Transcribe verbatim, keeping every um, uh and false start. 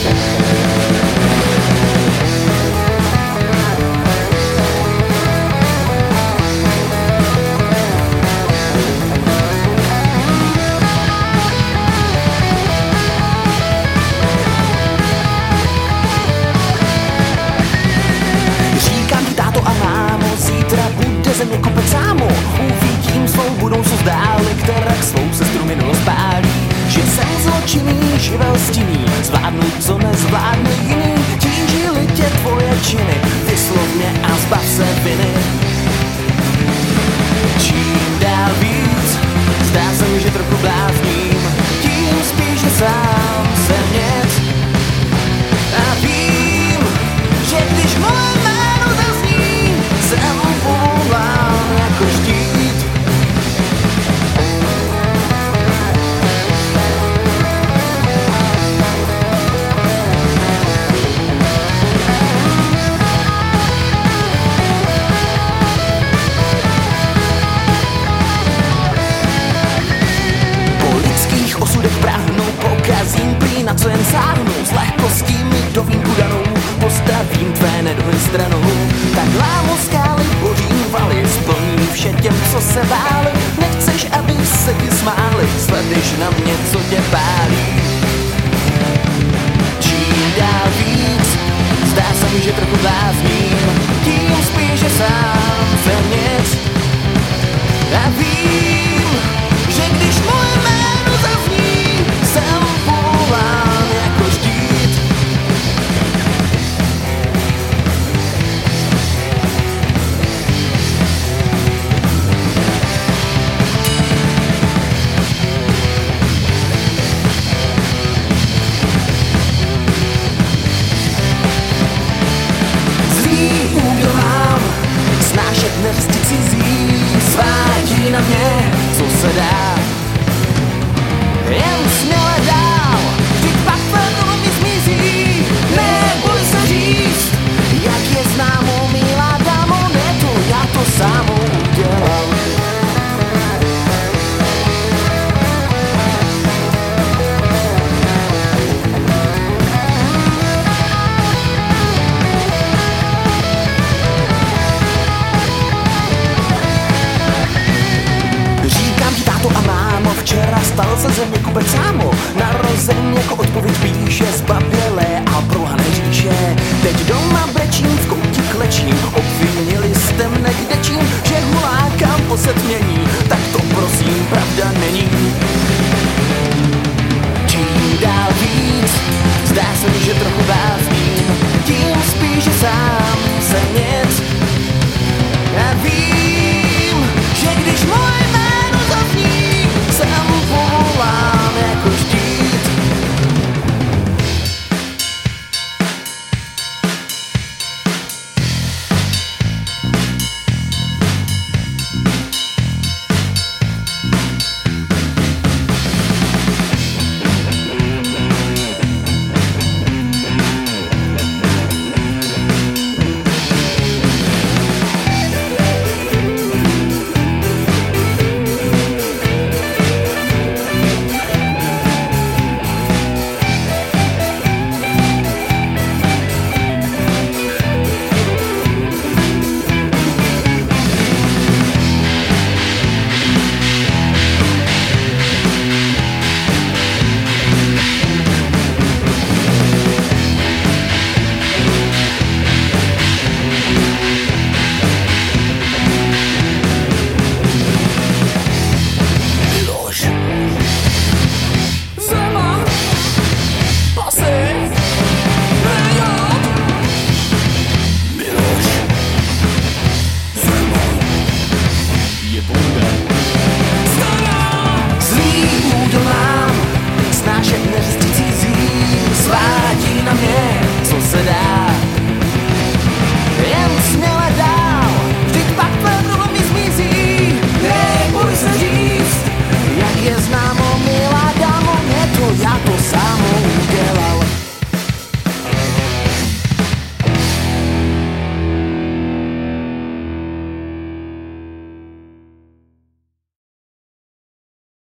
Země kopec sámo, uvidím svou budoucnost dále, která k svou sestru minulost pálí. Že jsem zločinný, živel stinný, zvládnu, co nezvládne jiný. Tížili tě tvoje činy, vyslov mě a zbav se viny. Čím dál víc, zdá se mi, že trochu blázním, tím spíš, že sám jsem nic. A vím, že když moje jméno zazní, jsem povolán jako štít. Po lidských osudech prahnu, pokazím plín, na co jen sáhnu. S lehkostí mi do vínku danou postavím tvé neduhy stranou. Tak lámu skály, bořím valy, splním vše těm, co se báli. Nechceš, aby se ti smáli, sledeš na mě, co tě pálí. Čím dál víc, zdá se mi, že trochu blázním, tím spíš, že sám jsem nic. A vím, že když moje jméno zazní, jsem povolán jako štít. Snášet neřsti cizí, svátí na mě, co se dá. Jen směle dál, vždyť pak to mi zmizí. Neboj se říct, jak je známo, milá dámo, ne to, já to sám udělám. A mámo, včera stal se země kopec sámo. Narozen jako odpověď píše zbabělé a prohané říše. Teď doma brečím, v koutí klečím, obvinili jste mne kdečím, že hulákám po setmění, tak to prosím pravda není. Čím dál víc, zdá se mi, že trochu blázním, tím spíš, že sám